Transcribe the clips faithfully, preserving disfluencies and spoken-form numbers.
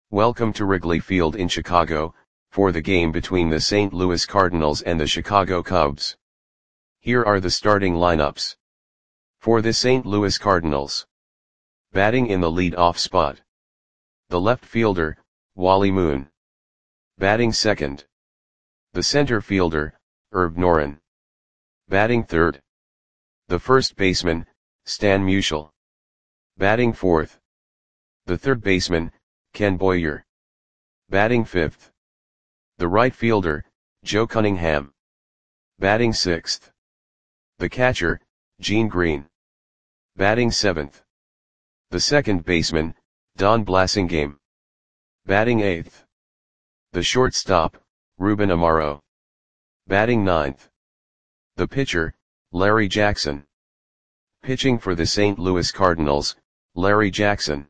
Welcome to Wrigley Field in Chicago, for the game between the Saint Louis Cardinals and the Chicago Cubs. Here are the starting lineups. For the Saint Louis Cardinals. Batting in the lead-off spot. The left fielder, Wally Moon. Batting second. The center fielder, Herb Noren. Batting third. The first baseman, Stan Musial. Batting fourth. The third baseman, Ken Boyer. Batting fifth. The right fielder, Joe Cunningham. Batting sixth. The catcher, Gene Green. Batting seventh. The second baseman, Don Blasingame. Batting eighth. The shortstop, Ruben Amaro. Batting ninth. The pitcher, Larry Jackson. Pitching for the Saint Louis Cardinals, Larry Jackson.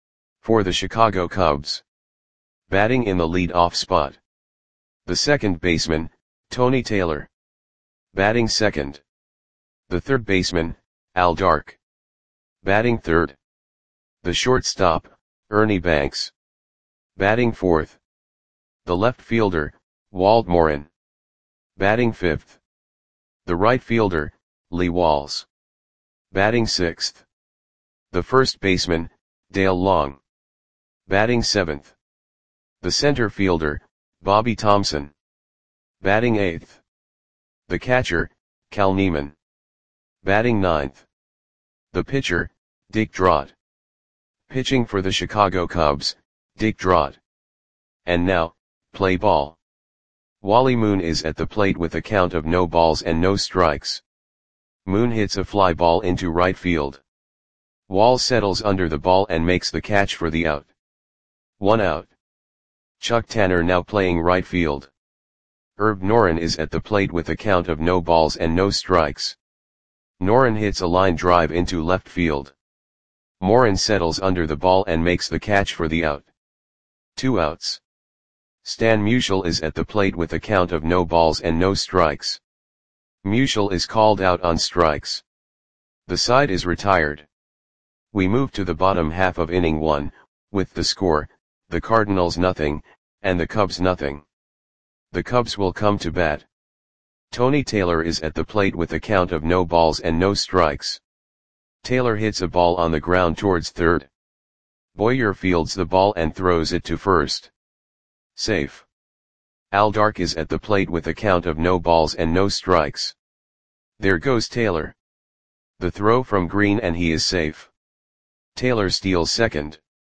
For the Chicago Cubs. Batting in the lead-off spot. The second baseman, Tony Taylor. Batting second. The third baseman, Al Dark. Batting third. The shortstop, Ernie Banks. Batting fourth. The left fielder, Walt Morin. Batting fifth. The right fielder, Lee Walls. Batting sixth. The first baseman, Dale Long. Batting seventh. The center fielder, Bobby Thompson. Batting eighth. The catcher, Cal Neiman. Batting ninth. The pitcher, Dick Drott. Pitching for the Chicago Cubs, Dick Drott. And now, play ball. Wally Moon is at the plate with a count of no balls and no strikes. Moon hits a fly ball into right field. Wall settles under the ball and makes the catch for the out. One out. Chuck Tanner now playing right field. Herb Noren is at the plate with a count of no balls and no strikes. Noren hits a line drive into left field. Morin settles under the ball and makes the catch for the out. Two outs. Stan Musial is at the plate with a count of no balls and no strikes. Musial is called out on strikes. The side is retired. We move to the bottom half of inning one, with the score, the Cardinals nothing, and the Cubs nothing. The Cubs will come to bat. Tony Taylor is at the plate with a count of no balls and no strikes. Taylor hits a ball on the ground towards third. Boyer fields the ball and throws it to first. Safe. Al Dark is at the plate with a count of no balls and no strikes. There goes Taylor. The throw from Green and he is safe. Taylor steals second.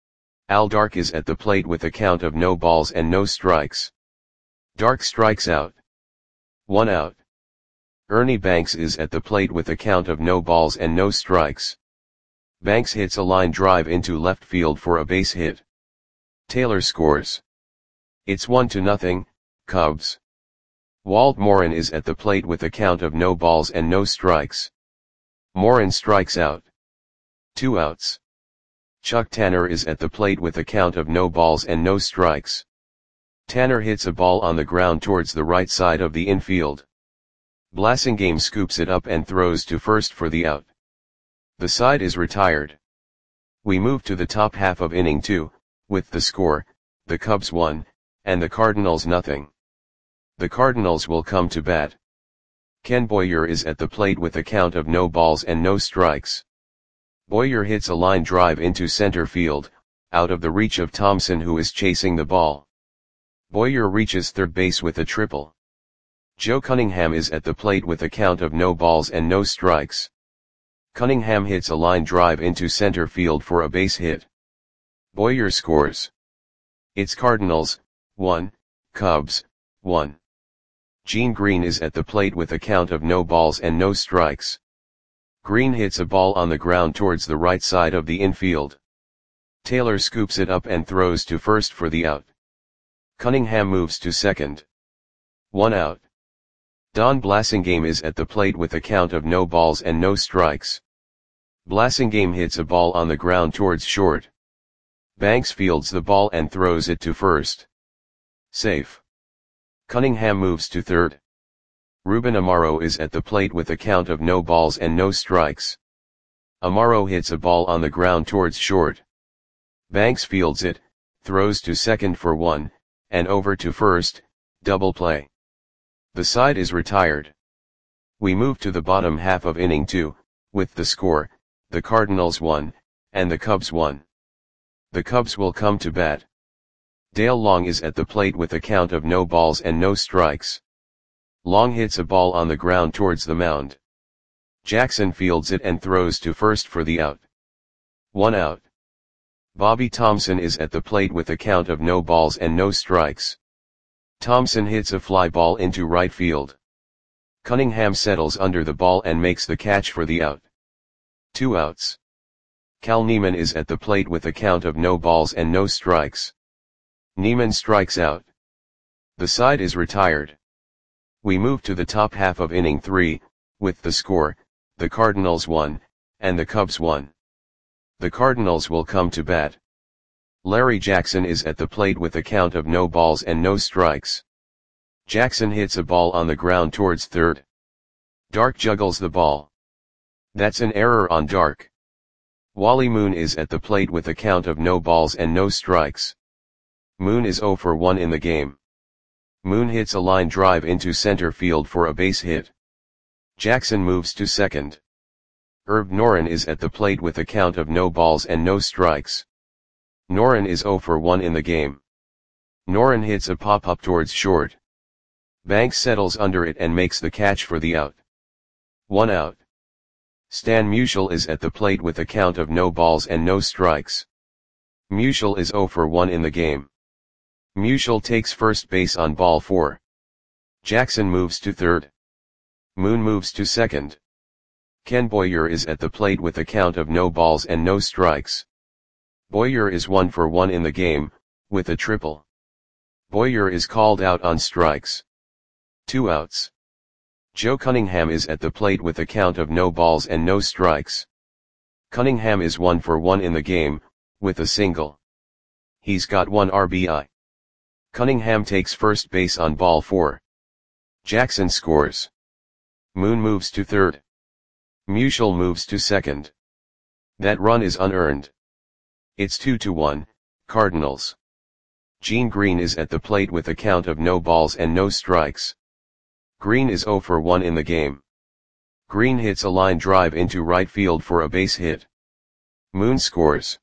Al Dark is at the plate with a count of no balls and no strikes. Dark strikes out. One out. Ernie Banks is at the plate with a count of no balls and no strikes. Banks hits a line drive into left field for a base hit. Taylor scores. It's one to nothing, Cubs. Walt Morin is at the plate with a count of no balls and no strikes. Morin strikes out. Two outs. Chuck Tanner is at the plate with a count of no balls and no strikes. Tanner hits a ball on the ground towards the right side of the infield. Blasingame scoops it up and throws to first for the out. The side is retired. We move to the top half of inning two, with the score, the Cubs one, and the Cardinals nothing. The Cardinals will come to bat. Ken Boyer is at the plate with a count of no balls and no strikes. Boyer hits a line drive into center field, out of the reach of Thompson who is chasing the ball. Boyer reaches third base with a triple. Joe Cunningham is at the plate with a count of no balls and no strikes. Cunningham hits a line drive into center field for a base hit. Boyer scores. It's Cardinals, one, Cubs, one. Gene Green is at the plate with a count of no balls and no strikes. Green hits a ball on the ground towards the right side of the infield. Taylor scoops it up and throws to first for the out. Cunningham moves to second. One out. Don Blasingame is at the plate with a count of no balls and no strikes. Blasingame hits a ball on the ground towards short. Banks fields the ball and throws it to first. Safe. Cunningham moves to third. Ruben Amaro is at the plate with a count of no balls and no strikes. Amaro hits a ball on the ground towards short. Banks fields it, throws to second for one, and over to first, double play. The side is retired. We move to the bottom half of inning two, with the score, the Cardinals one, and the Cubs one. The Cubs will come to bat. Dale Long is at the plate with a count of no balls and no strikes. Long hits a ball on the ground towards the mound. Jackson fields it and throws to first for the out. One out. Bobby Thomson is at the plate with a count of no balls and no strikes. Thomson hits a fly ball into right field. Cunningham settles under the ball and makes the catch for the out. Two outs. Cal Neiman is at the plate with a count of no balls and no strikes. Neiman strikes out. The side is retired. We move to the top half of inning three, with the score, the Cardinals one, and the Cubs one. The Cardinals will come to bat. Larry Jackson is at the plate with a count of no balls and no strikes. Jackson hits a ball on the ground towards third. Dark juggles the ball. That's an error on Dark. Wally Moon is at the plate with a count of no balls and no strikes. Moon is oh for one in the game. Moon hits a line drive into center field for a base hit. Jackson moves to second. Herb Noren is at the plate with a count of no balls and no strikes. Noren is oh for one in the game. Noren hits a pop-up towards short. Banks settles under it and makes the catch for the out. One out. Stan Musial is at the plate with a count of no balls and no strikes. Musial is oh for one in the game. Musial takes first base on ball four. Jackson moves to third. Moon moves to second. Ken Boyer is at the plate with a count of no balls and no strikes. Boyer is one for one in the game, with a triple. Boyer is called out on strikes. Two outs. Joe Cunningham is at the plate with a count of no balls and no strikes. Cunningham is one for one in the game, with a single. He's got one R B I. Cunningham takes first base on ball four. Jackson scores. Moon moves to third. Musial moves to second. That run is unearned. It's two to one, Cardinals. Gene Green is at the plate with a count of no balls and no strikes. Green is oh for one in the game. Green hits a line drive into right field for a base hit. Moon scores.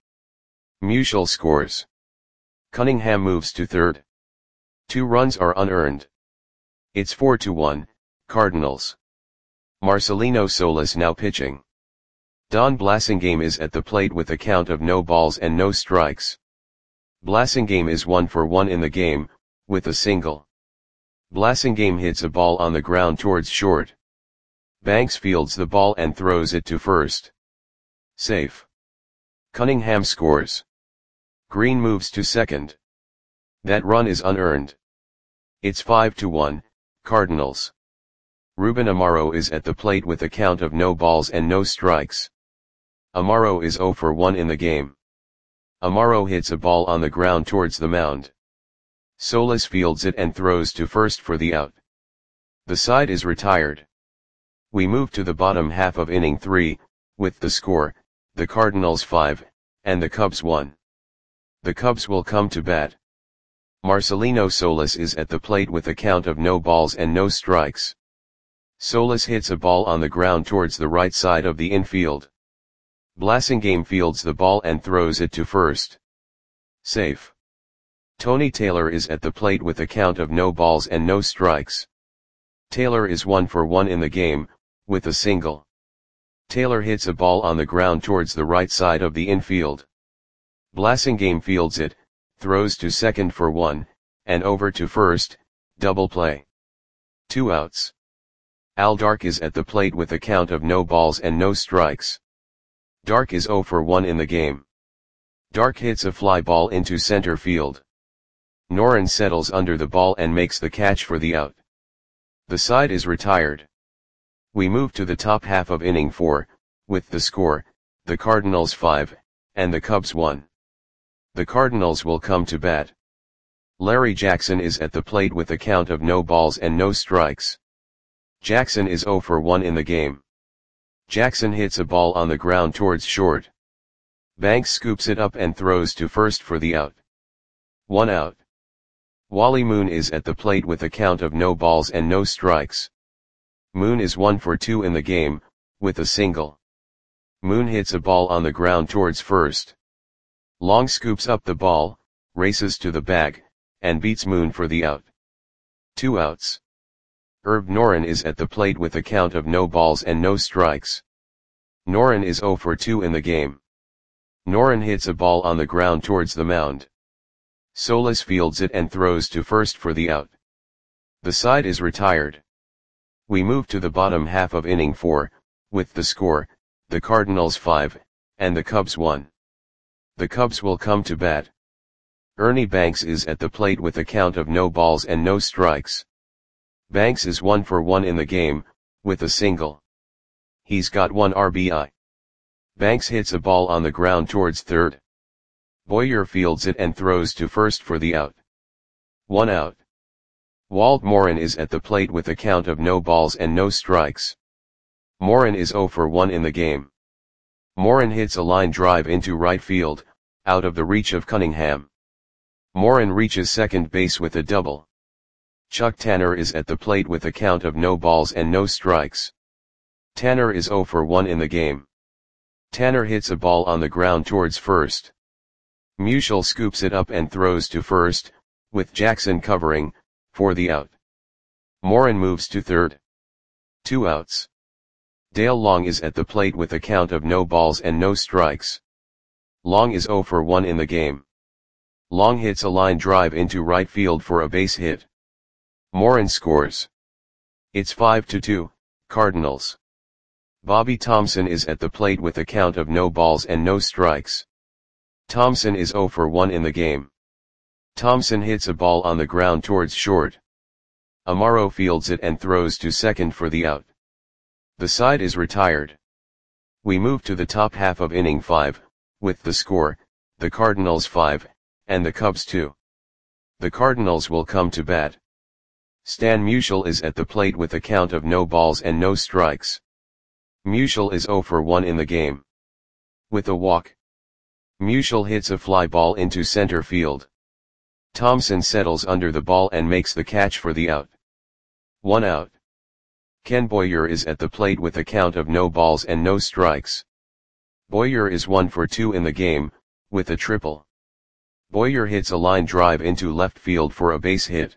Musial scores. Cunningham moves to third. Two runs are unearned. It's four to one, Cardinals. Marcelino Solis now pitching. Don Blasingame is at the plate with a count of no balls and no strikes. Blasingame is one for one in the game, with a single. Blasingame hits a ball on the ground towards short. Banks fields the ball and throws it to first. Safe. Cunningham scores. Green moves to second. That run is unearned. It's five to one, Cardinals. Ruben Amaro is at the plate with a count of no balls and no strikes. Amaro is oh for one in the game. Amaro hits a ball on the ground towards the mound. Solis fields it and throws to first for the out. The side is retired. We move to the bottom half of inning three, with the score, the Cardinals five, and the Cubs one. The Cubs will come to bat. Marcelino Solis is at the plate with a count of no balls and no strikes. Solis hits a ball on the ground towards the right side of the infield. Blasingame fields the ball and throws it to first. Safe. Tony Taylor is at the plate with a count of no balls and no strikes. Taylor is one for one in the game, with a single. Taylor hits a ball on the ground towards the right side of the infield. Blasingame fields it, throws to second for one, and over to first, double play. Two outs. Al Dark is at the plate with a count of no balls and no strikes. Dark is oh for one in the game. Dark hits a fly ball into center field. Noren settles under the ball and makes the catch for the out. The side is retired. We move to the top half of inning four, with the score, the Cardinals five, and the Cubs one. The Cardinals will come to bat. Larry Jackson is at the plate with a count of no balls and no strikes. Jackson is oh for one in the game. Jackson hits a ball on the ground towards short. Banks scoops it up and throws to first for the out. One out. Wally Moon is at the plate with a count of no balls and no strikes. Moon is one for two in the game, with a single. Moon hits a ball on the ground towards first. Long scoops up the ball, races to the bag, and beats Moon for the out. Two outs. Herb Noren is at the plate with a count of no balls and no strikes. Noren is zero for two in the game. Noren hits a ball on the ground towards the mound. Solis fields it and throws to first for the out. The side is retired. We move to the bottom half of inning four, with the score, the Cardinals five, and the Cubs one. The Cubs will come to bat. Ernie Banks is at the plate with a count of no balls and no strikes. Banks is one for one in the game, with a single. He's got one R B I. Banks hits a ball on the ground towards third. Boyer fields it and throws to first for the out. One out. Walt Morin is at the plate with a count of no balls and no strikes. Morin is zero for one in the game. Morin hits a line drive into right field, out of the reach of Cunningham. Morin reaches second base with a double. Chuck Tanner is at the plate with a count of no balls and no strikes. Tanner is zero for one in the game. Tanner hits a ball on the ground towards first. Musial scoops it up and throws to first, with Jackson covering, for the out. Morin moves to third. Two outs. Dale Long is at the plate with a count of no balls and no strikes. Long is zero for one in the game. Long hits a line drive into right field for a base hit. Morin scores. It's five to two, Cardinals. Bobby Thomson is at the plate with a count of no balls and no strikes. Thomson is zero for one in the game. Thomson hits a ball on the ground towards short. Amaro fields it and throws to second for the out. The side is retired. We move to the top half of inning five, with the score, the Cardinals five, and the Cubs two. The Cardinals will come to bat. Stan Musial is at the plate with a count of no balls and no strikes. Musial is zero for one in the game. With a walk. Musial hits a fly ball into center field. Thomson settles under the ball and makes the catch for the out. One out. Ken Boyer is at the plate with a count of no balls and no strikes. Boyer is one for two in the game, with a triple. Boyer hits a line drive into left field for a base hit.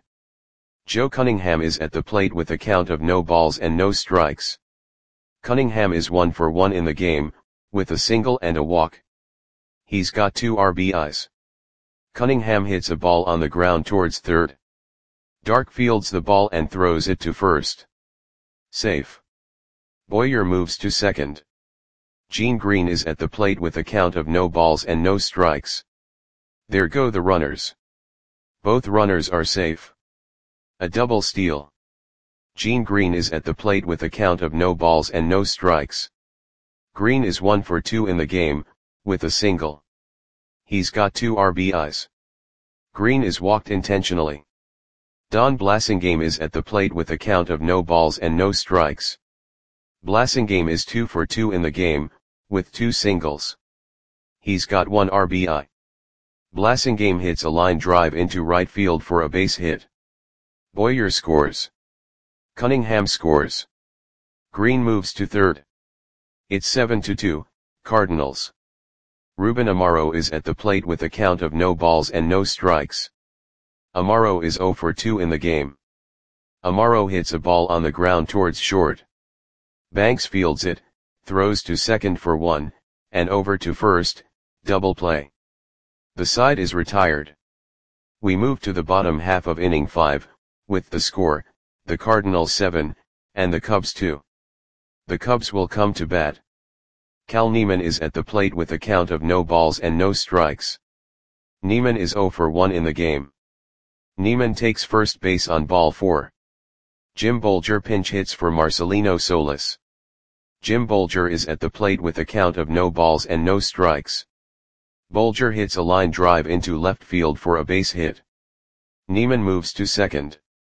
Joe Cunningham is at the plate with a count of no balls and no strikes. Cunningham is one for one in the game, with a single and a walk. He's got two R B Is. Cunningham hits a ball on the ground towards third. Dark fields the ball and throws it to first. Safe. Boyer moves to second. Gene Green is at the plate with a count of no balls and no strikes. There go the runners. Both runners are safe. A double steal. Gene Green is at the plate with a count of no balls and no strikes. Green is one for two in the game, with a single. He's got two R B Is. Green is walked intentionally. Don Blasingame is at the plate with a count of no balls and no strikes. Blasingame is two for two in the game, with two singles. He's got one R B I. Blasingame hits a line drive into right field for a base hit. Boyer scores. Cunningham scores. Green moves to third. It's seven to two, Cardinals. Ruben Amaro is at the plate with a count of no balls and no strikes. Amaro is zero for two in the game. Amaro hits a ball on the ground towards short. Banks fields it, throws to second for one, and over to first, double play. The side is retired. We move to the bottom half of inning five, with the score, the Cardinals seven, and the Cubs two. The Cubs will come to bat. Cal Neiman is at the plate with a count of no balls and no strikes. Neiman is zero for one in the game. Neiman takes first base on ball four. Jim Bolger pinch hits for Marcelino Solis. Jim Bolger is at the plate with a count of no balls and no strikes. Bolger hits a line drive into left field for a base hit. Neiman moves to second.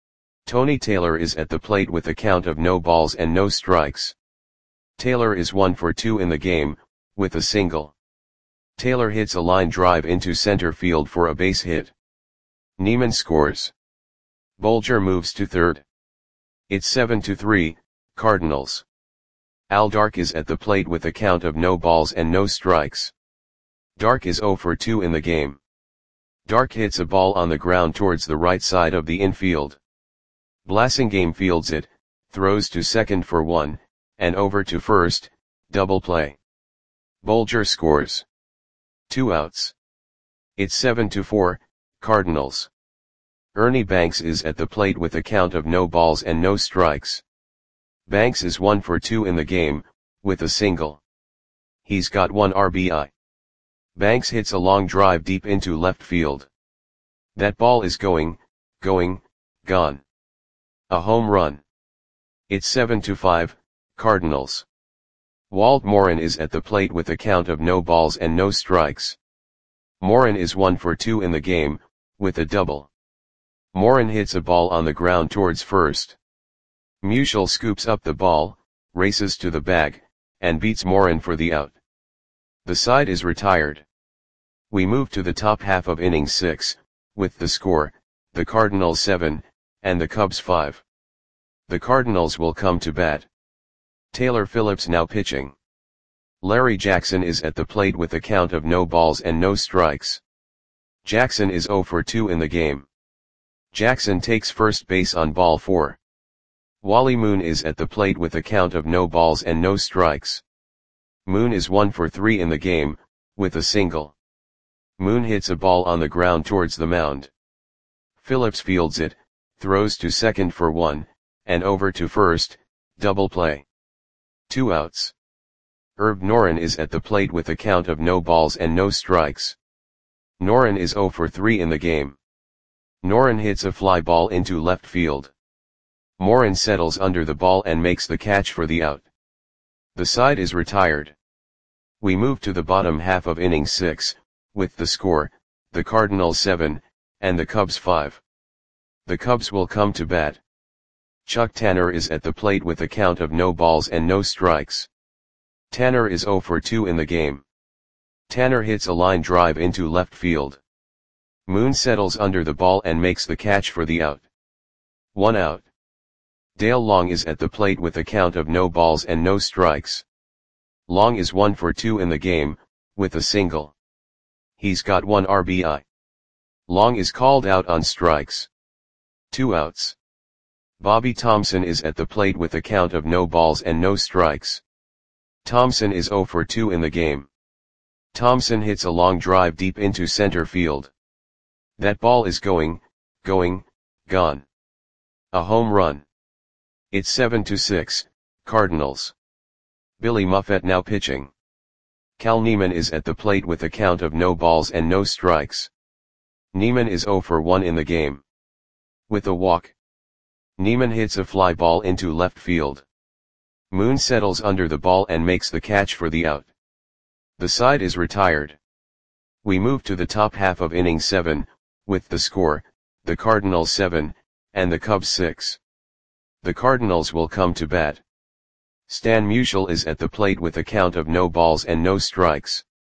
Tony Taylor is at the plate with a count of no balls and no strikes. Taylor is one for two in the game, with a single. Taylor hits a line drive into center field for a base hit. Niemann scores. Bolger moves to third. It's seven to three, Cardinals. Al Dark is at the plate with a count of no balls and no strikes. Dark is zero for two in the game. Dark hits a ball on the ground towards the right side of the infield. Blasingame fields it, throws to second for one, and over to first, double play. Bolger scores. Two outs. It's seven to four, Cardinals. Ernie Banks is at the plate with a count of no balls and no strikes. Banks is one for two in the game, with a single. He's got one R B I. Banks hits a long drive deep into left field. That ball is going, going, gone. A home run. It's seven to five, Cardinals. Walt Morin is at the plate with a count of no balls and no strikes. Morin is one for two in the game, with a double. Morin hits a ball on the ground towards first. Musial scoops up the ball, races to the bag, and beats Morin for the out. The side is retired. We move to the top half of inning six, with the score, the Cardinals seven, and the Cubs five. The Cardinals will come to bat. Taylor Phillips now pitching. Larry Jackson is at the plate with a count of no balls and no strikes. Jackson is zero for two in the game. Jackson takes first base on ball four. Wally Moon is at the plate with a count of no balls and no strikes. Moon is one for three in the game, with a single. Moon hits a ball on the ground towards the mound. Phillips fields it, throws to second for one, and over to first, double play. Two outs. Herb Noren is at the plate with a count of no balls and no strikes. Noren is zero for three in the game. Noren hits a fly ball into left field. Morin settles under the ball and makes the catch for the out. The side is retired. We move to the bottom half of inning six, with the score, the Cardinals seven, and the Cubs five. The Cubs will come to bat. Chuck Tanner is at the plate with a count of no balls and no strikes. Tanner is zero for two in the game. Tanner hits a line drive into left field. Moon settles under the ball and makes the catch for the out. One out. Dale Long is at the plate with a count of no balls and no strikes. Long is one for two in the game, with a single. He's got one R B I. Long is called out on strikes. Two outs. Bobby Thompson is at the plate with a count of no balls and no strikes. Thompson is zero for two in the game. Thompson hits a long drive deep into center field. That ball is going, going, gone. A home run. It's seven to six, Cardinals. Billy Muffet now pitching. Cal Neiman is at the plate with a count of no balls and no strikes. Neiman is zero for one in the game. With a walk. Neiman hits a fly ball into left field. Moon settles under the ball and makes the catch for the out. The side is retired. We move to the top half of inning seven, with the score, the Cardinals seven, and the Cubs six. The Cardinals will come to bat. Stan Musial is at the plate with a count of no balls and no strikes.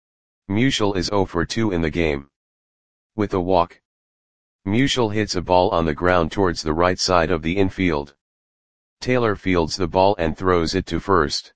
Musial is zero for two in the game. With a walk. Musial hits a ball on the ground towards the right side of the infield. Taylor fields the ball and throws it to first.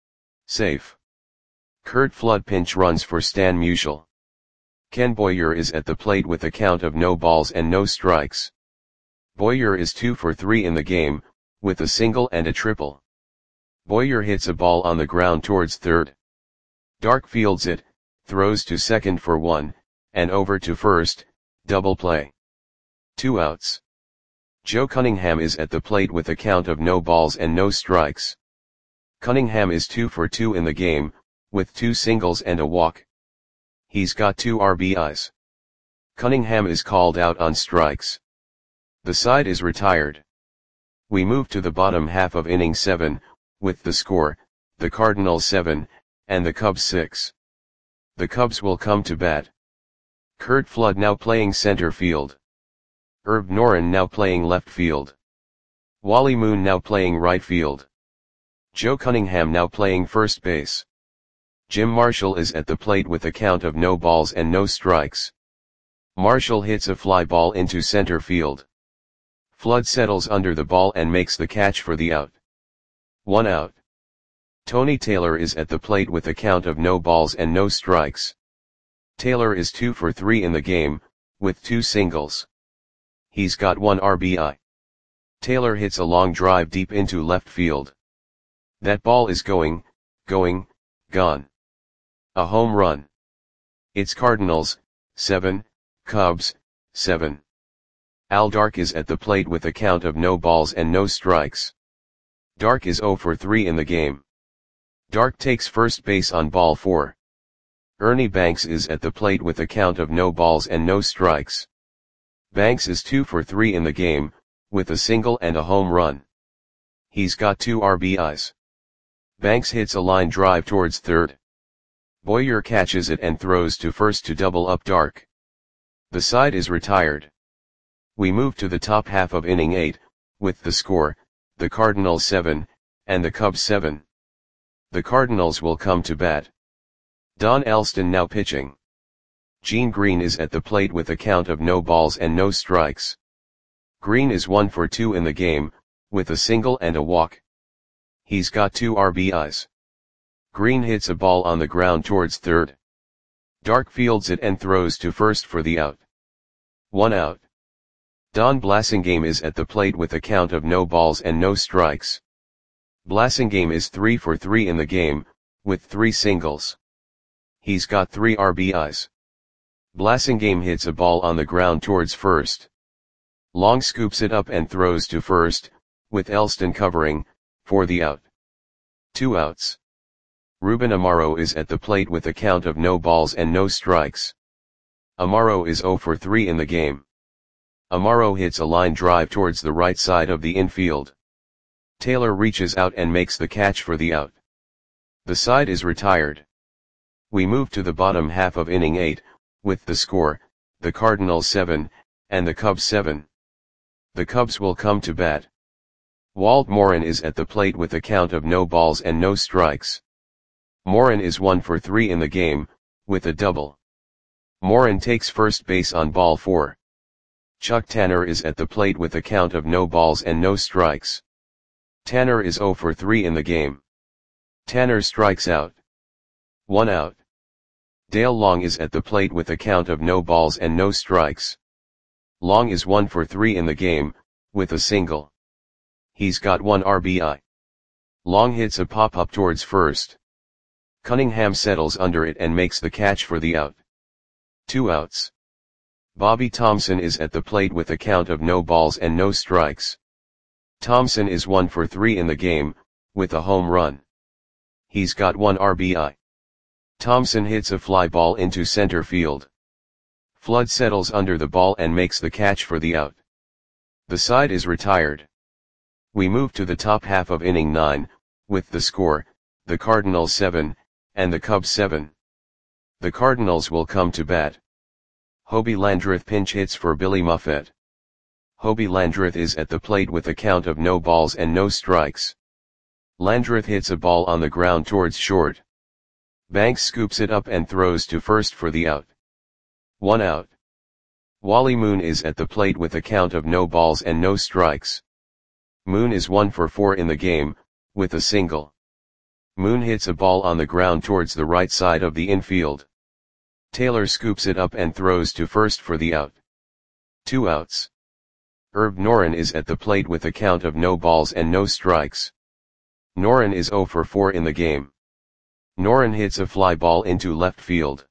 Safe. Curt Flood pinch runs for Stan Musial. Ken Boyer is at the plate with a count of no balls and no strikes. Boyer is two for three in the game, with a single and a triple. Boyer hits a ball on the ground towards third. Dark fields it, throws to second for one, and over to first, double play. Two outs. Joe Cunningham is at the plate with a count of no balls and no strikes. Cunningham is two for two in the game, with two singles and a walk. He's got two R B Is. Cunningham is called out on strikes. The side is retired. We move to the bottom half of inning seven, with the score, the Cardinals seven, and the Cubs six. The Cubs will come to bat. Curt Flood now playing center field. Herb Noren now playing left field. Wally Moon now playing right field. Joe Cunningham now playing first base. Jim Marshall is at the plate with a count of no balls and no strikes. Marshall hits a fly ball into center field. Flood settles under the ball and makes the catch for the out. One out. Tony Taylor is at the plate with a count of no balls and no strikes. Taylor is two for three in the game, with two singles. He's got one R B I. Taylor hits a long drive deep into left field. That ball is going, going, gone. A home run. It's Cardinals, seven, Cubs, seven. Al Dark is at the plate with a count of no balls and no strikes. Dark is zero for three in the game. Dark takes first base on ball four. Ernie Banks is at the plate with a count of no balls and no strikes. Banks is two for three in the game, with a single and a home run. He's got two R B Is. Banks hits a line drive towards third. Boyer catches it and throws to first to double up Dark. The side is retired. We move to the top half of inning eight, with the score, the Cardinals seven, and the Cubs seven. The Cardinals will come to bat. Don Elston now pitching. Gene Green is at the plate with a count of no balls and no strikes. Green is one for two in the game, with a single and a walk. He's got two R B Is. Green hits a ball on the ground towards third. Dark fields it and throws to first for the out. One out. Don Blasingame is at the plate with a count of no balls and no strikes. Blasingame is three for three in the game, with three singles. He's got three R B Is. Blasingame hits a ball on the ground towards first. Long scoops it up and throws to first, with Elston covering, for the out. Two outs. Ruben Amaro is at the plate with a count of no balls and no strikes. Amaro is zero for three in the game. Amaro hits a line drive towards the right side of the infield. Taylor reaches out and makes the catch for the out. The side is retired. We move to the bottom half of inning eight, with the score, the Cardinals seven, and the Cubs seven. The Cubs will come to bat. Walt Morin is at the plate with a count of no balls and no strikes. Morin is one for three in the game, with a double. Morin takes first base on ball four. Chuck Tanner is at the plate with a count of no balls and no strikes. Tanner is zero for three in the game. Tanner strikes out. One out. Dale Long is at the plate with a count of no balls and no strikes. Long is one for three in the game, with a single. He's got one R B I. Long hits a pop-up towards first. Cunningham settles under it and makes the catch for the out. Two outs. Bobby Thompson is at the plate with a count of no balls and no strikes. Thompson is one for three in the game, with a home run. He's got one R B I. Thompson hits a fly ball into center field. Flood settles under the ball and makes the catch for the out. The side is retired. We move to the top half of inning nine, with the score, the Cardinals seven, and the Cubs seven. The Cardinals will come to bat. Hobie Landreth pinch hits for Billy Muffet. Hobie Landreth is at the plate with a count of no balls and no strikes. Landreth hits a ball on the ground towards short. Banks scoops it up and throws to first for the out. One out. Wally Moon is at the plate with a count of no balls and no strikes. Moon is one for four in the game, with a single. Moon hits a ball on the ground towards the right side of the infield. Taylor scoops it up and throws to first for the out. Two outs. Herb Noren is at the plate with a count of no balls and no strikes. Noren is zero for four in the game. Noren hits a fly ball into left field.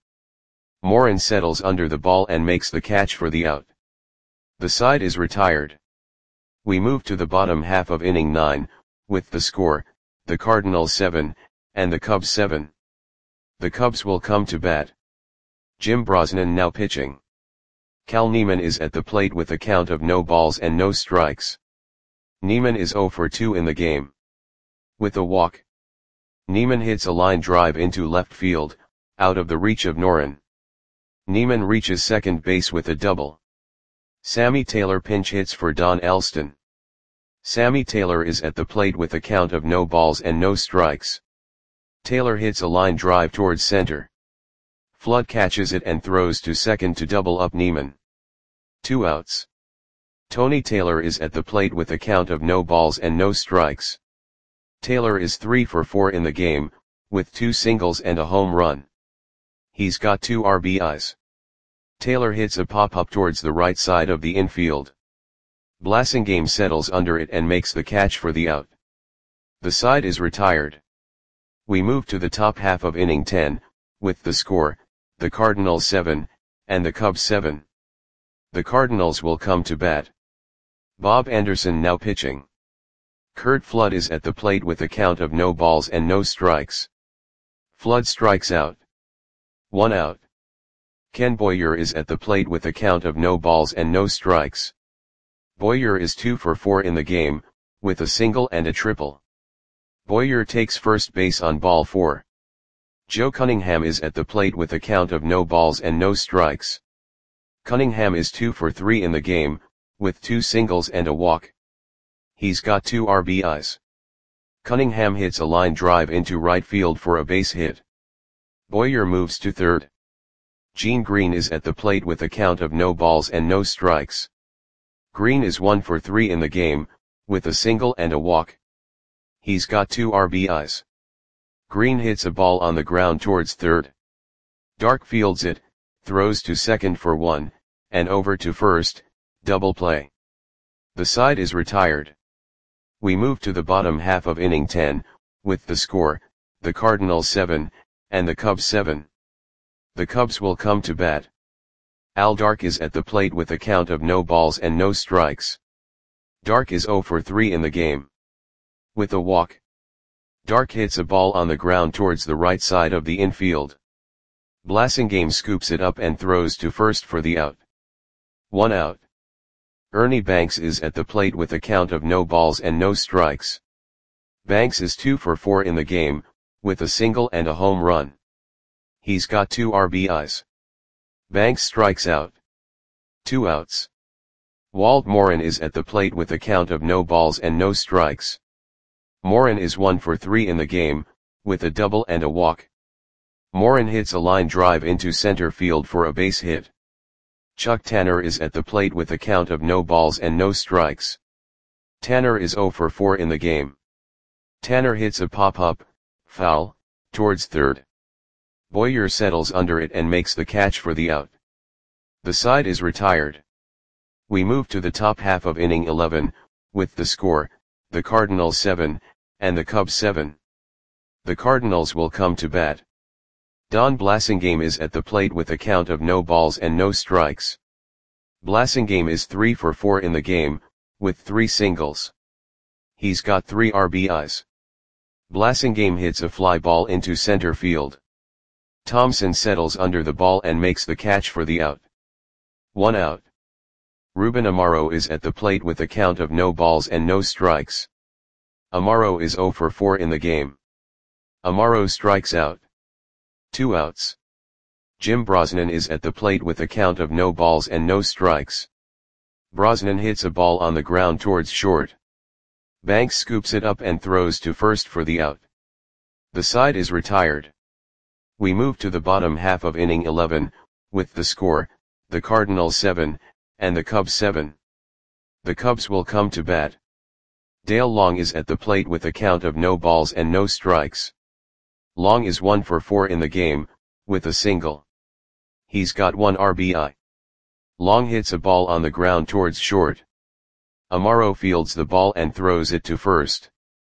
Morin settles under the ball and makes the catch for the out. The side is retired. We move to the bottom half of inning nine, with the score, the Cardinals seven, and the Cubs seven. The Cubs will come to bat. Jim Brosnan now pitching. Cal Neiman is at the plate with a count of no balls and no strikes. Neiman is zero for two in the game. With a walk. Neiman hits a line drive into left field, out of the reach of Noren. Neiman reaches second base with a double. Sammy Taylor pinch hits for Don Elston. Sammy Taylor is at the plate with a count of no balls and no strikes. Taylor hits a line drive towards center. Flood catches it and throws to second to double up Neiman. Two outs. Tony Taylor is at the plate with a count of no balls and no strikes. Taylor is three for four in the game, with two singles and a home run. He's got two R B Is. Taylor hits a pop-up towards the right side of the infield. Blasingame settles under it and makes the catch for the out. The side is retired. We move to the top half of inning ten, with the score, the Cardinals seven, and the Cubs seven. The Cardinals will come to bat. Bob Anderson now pitching. Curt Flood is at the plate with a count of no balls and no strikes. Flood strikes out. One out. Ken Boyer is at the plate with a count of no balls and no strikes. Boyer is two for four in the game, with a single and a triple. Boyer takes first base on ball four. Joe Cunningham is at the plate with a count of no balls and no strikes. Cunningham is two for three in the game, with two singles and a walk. He's got two R B Is. Cunningham hits a line drive into right field for a base hit. Boyer moves to third. Gene Green is at the plate with a count of no balls and no strikes. Green is one for three in the game, with a single and a walk. He's got two R B Is. Green hits a ball on the ground towards third. Dark fields it, throws to second for one, and over to first, double play. The side is retired. We move to the bottom half of inning ten, with the score, the Cardinals seven, and the Cubs seven. The Cubs will come to bat. Al Dark is at the plate with a count of no balls and no strikes. Dark is zero for three in the game. With a walk. Dark hits a ball on the ground towards the right side of the infield. Blasingame scoops it up and throws to first for the out. One out. Ernie Banks is at the plate with a count of no balls and no strikes. Banks is two for four in the game, with a single and a home run. He's got two R B Is. Banks strikes out. Two outs. Walt Morin is at the plate with a count of no balls and no strikes. Morin is one for three in the game, with a double and a walk. Morin hits a line drive into center field for a base hit. Chuck Tanner is at the plate with a count of no balls and no strikes. Tanner is zero for four in the game. Tanner hits a pop-up, foul, towards third. Boyer settles under it and makes the catch for the out. The side is retired. We move to the top half of inning eleven, with the score, the Cardinals seven, and the Cubs seven. The Cardinals will come to bat. Don Blasingame is at the plate with a count of no balls and no strikes. Blasingame is three for four in the game, with three singles. He's got three R B Is. Blasingame hits a fly ball into center field. Thompson settles under the ball and makes the catch for the out. One out. Ruben Amaro is at the plate with a count of no balls and no strikes. Amaro is zero for four in the game. Amaro strikes out. Two outs. Jim Brosnan is at the plate with a count of no balls and no strikes. Brosnan hits a ball on the ground towards short. Banks scoops it up and throws to first for the out. The side is retired. We move to the bottom half of inning eleven, with the score, the Cardinals seven, and the Cubs seven. The Cubs will come to bat. Dale Long is at the plate with a count of no balls and no strikes. Long is one for four in the game, with a single. He's got one R B I. Long hits a ball on the ground towards short. Amaro fields the ball and throws it to first.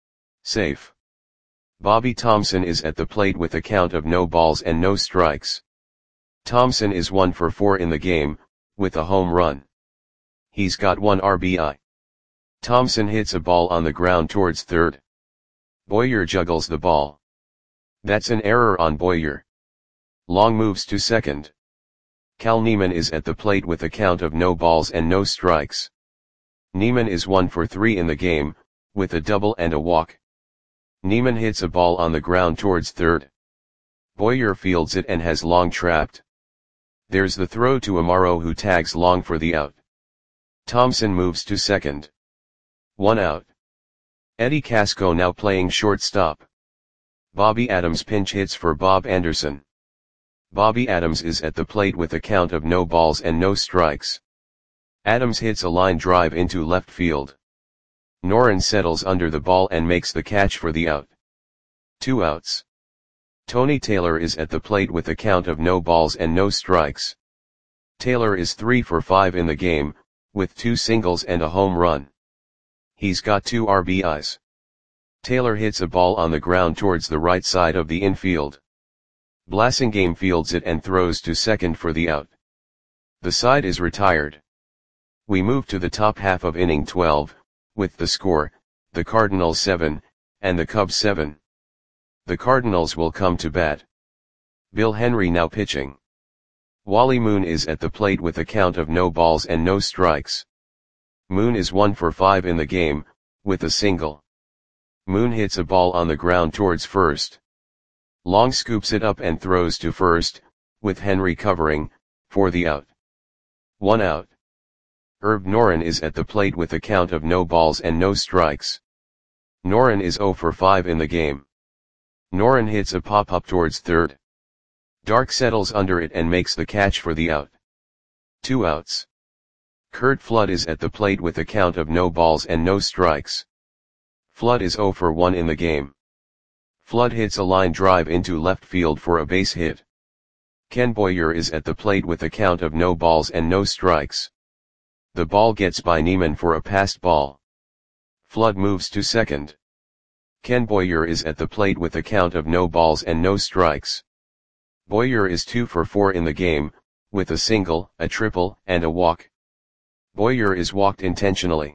Safe. Bobby Thompson is at the plate with a count of no balls and no strikes. Thompson is one for four in the game, with a home run. He's got one R B I. Thompson hits a ball on the ground towards third. Boyer juggles the ball. That's an error on Boyer. Long moves to second. Cal Neiman is at the plate with a count of no balls and no strikes. Neiman is one for three in the game, with a double and a walk. Neiman hits a ball on the ground towards third. Boyer fields it and has Long trapped. There's the throw to Amaro, who tags Long for the out. Thompson moves to second. One out. Eddie Casco now playing shortstop. Bobby Adams pinch hits for Bob Anderson. Bobby Adams is at the plate with a count of no balls and no strikes. Adams hits a line drive into left field. Noren settles under the ball and makes the catch for the out. Two outs. Tony Taylor is at the plate with a count of no balls and no strikes. Taylor is three for five in the game, with two singles and a home run. He's got two R B Is. Taylor hits a ball on the ground towards the right side of the infield. Blasingame fields it and throws to second for the out. The side is retired. We move to the top half of inning twelve, with the score, the Cardinals seven, and the Cubs seven. The Cardinals will come to bat. Bill Henry now pitching. Wally Moon is at the plate with a count of no balls and no strikes. Moon is one for five in the game, with a single. Moon hits a ball on the ground towards first. Long scoops it up and throws to first, with Henry covering, for the out. One out. Herb Noren is at the plate with a count of no balls and no strikes. Noren is zero for five in the game. Noren hits a pop-up towards third. Dark settles under it and makes the catch for the out. Two outs. Curt Flood is at the plate with a count of no balls and no strikes. Flood is zero for one in the game. Flood hits a line drive into left field for a base hit. Ken Boyer is at the plate with a count of no balls and no strikes. The ball gets by Neiman for a passed ball. Flood moves to second. Ken Boyer is at the plate with a count of no balls and no strikes. Boyer is two for four in the game, with a single, a triple, and a walk. Boyer is walked intentionally.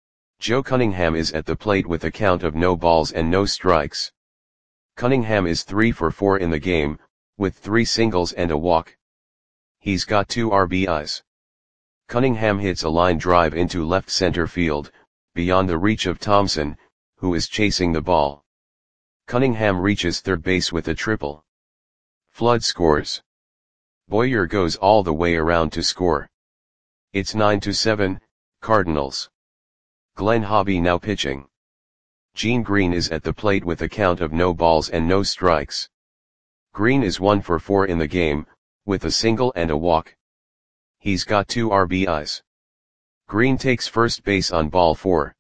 Joe Cunningham is at the plate with a count of no balls and no strikes. Cunningham is three for four in the game, with three singles and a walk. He's got two R B Is. Cunningham hits a line drive into left center field, beyond the reach of Thompson, who is chasing the ball. Cunningham reaches third base with a triple. Flood scores. Boyer goes all the way around to score. It's nine to seven, Cardinals. Glenn Hobby now pitching. Gene Green is at the plate with a count of no balls and no strikes. Green is one for four in the game, with a single and a walk. He's got two R B Is. Green takes first base on ball four.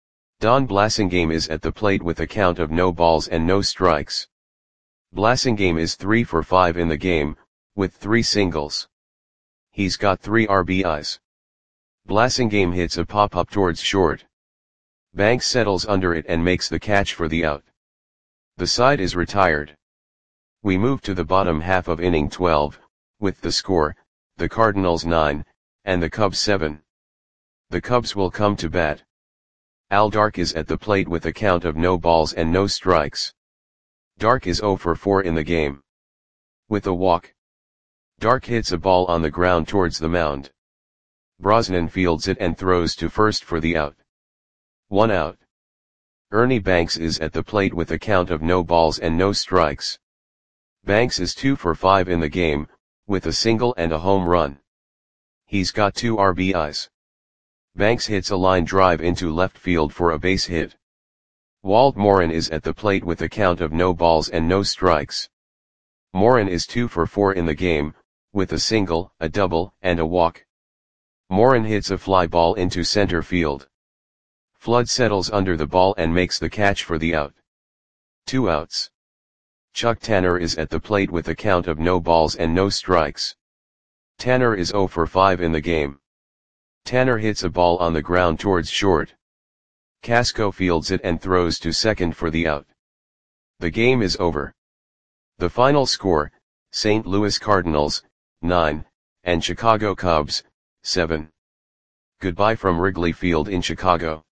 Don Blasingame is at the plate with a count of no balls and no strikes. Blasingame is three for five in the game, with three singles. He's got three R B Is. Blasingame hits a pop-up towards short. Banks settles under it and makes the catch for the out. The side is retired. We move to the bottom half of inning twelve, with the score, the Cardinals nine, and the Cubs seven. The Cubs will come to bat. Al Dark is at the plate with a count of no balls and no strikes. Dark is zero for four in the game. With a walk. Dark hits a ball on the ground towards the mound. Brosnan fields it and throws to first for the out. One out. Ernie Banks is at the plate with a count of no balls and no strikes. Banks is two for five in the game, with a single and a home run. He's got two R B Is. Banks hits a line drive into left field for a base hit. Walt Morin is at the plate with a count of no balls and no strikes. Morin is two for four in the game, with a single, a double, and a walk. Morin hits a fly ball into center field. Flood settles under the ball and makes the catch for the out. Two outs. Chuck Tanner is at the plate with a count of no balls and no strikes. Tanner is zero for five in the game. Tanner hits a ball on the ground towards short. Casco fields it and throws to second for the out. The game is over. The final score, Saint Louis Cardinals, nine, and Chicago Cubs, seven. Goodbye from Wrigley Field in Chicago.